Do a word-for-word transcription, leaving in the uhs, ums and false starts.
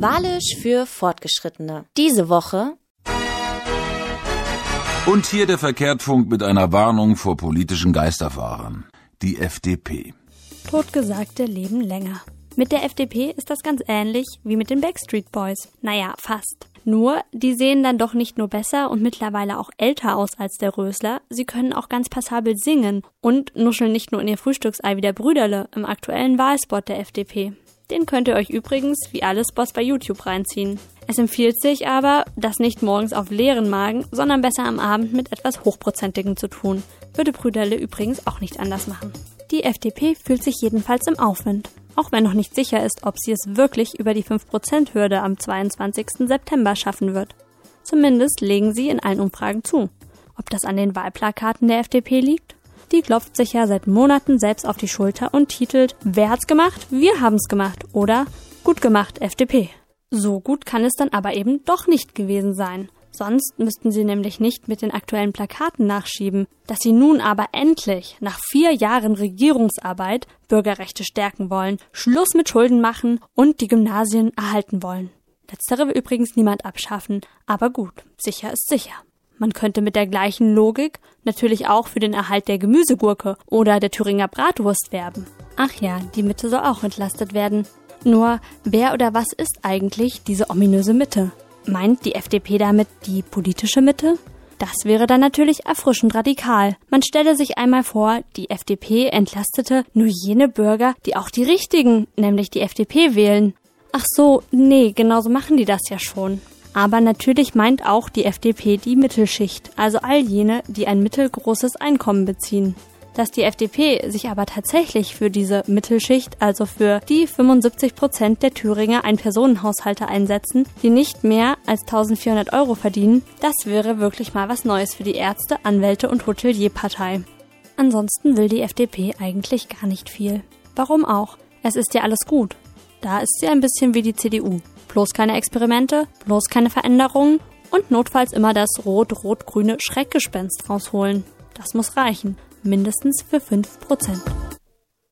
Walisch für Fortgeschrittene. Diese Woche. Und hier der Verkehrtfunk mit einer Warnung vor politischen Geisterfahrern. Die F D P. Totgesagte leben länger. Mit der F D P ist das ganz ähnlich wie mit den Backstreet Boys. Naja, fast. Nur, die sehen dann doch nicht nur besser und mittlerweile auch älter aus als der Rösler, sie können auch ganz passabel singen und nuscheln nicht nur in ihr Frühstücksei wie der Brüderle im aktuellen Wahlspot der F D P. Den könnt ihr euch übrigens wie alle Spots bei YouTube reinziehen. Es empfiehlt sich aber, das nicht morgens auf leeren Magen, sondern besser am Abend mit etwas Hochprozentigem zu tun. Würde Brüderle übrigens auch nicht anders machen. Die F D P fühlt sich jedenfalls im Aufwind. Auch wenn noch nicht sicher ist, ob sie es wirklich über die fünf Prozent Hürde am zweiundzwanzigsten September schaffen wird. Zumindest legen sie in allen Umfragen zu. Ob das an den Wahlplakaten der F D P liegt? Die klopft sich ja seit Monaten selbst auf die Schulter und titelt: Wer hat's gemacht? Wir haben's gemacht. Oder gut gemacht, F D P. So gut kann es dann aber eben doch nicht gewesen sein. Sonst müssten sie nämlich nicht mit den aktuellen Plakaten nachschieben, dass sie nun aber endlich, nach vier Jahren Regierungsarbeit, Bürgerrechte stärken wollen, Schluss mit Schulden machen und die Gymnasien erhalten wollen. Letztere will übrigens niemand abschaffen, aber gut, sicher ist sicher. Man könnte mit der gleichen Logik natürlich auch für den Erhalt der Gemüsegurke oder der Thüringer Bratwurst werben. Ach ja, die Mitte soll auch entlastet werden. Nur, wer oder was ist eigentlich diese ominöse Mitte? Meint die F D P damit die politische Mitte? Das wäre dann natürlich erfrischend radikal. Man stelle sich einmal vor, die F D P entlastete nur jene Bürger, die auch die richtigen, nämlich die F D P wählen. Ach so, nee, genauso machen die das ja schon. Aber natürlich meint auch die F D P die Mittelschicht, also all jene, die ein mittelgroßes Einkommen beziehen. Dass die F D P sich aber tatsächlich für diese Mittelschicht, also für die fünfundsiebzig Prozent der Thüringer Ein-Personen-Haushalte einsetzen, die nicht mehr als eintausendvierhundert Euro verdienen, das wäre wirklich mal was Neues für die Ärzte, Anwälte und Hotelierpartei. Ansonsten will die F D P eigentlich gar nicht viel. Warum auch? Es ist ja alles gut. Da ist sie ein bisschen wie die C D U. Bloß keine Experimente, bloß keine Veränderungen und notfalls immer das rot-rot-grüne Schreckgespenst rausholen. Das muss reichen. Mindestens für fünf Prozent.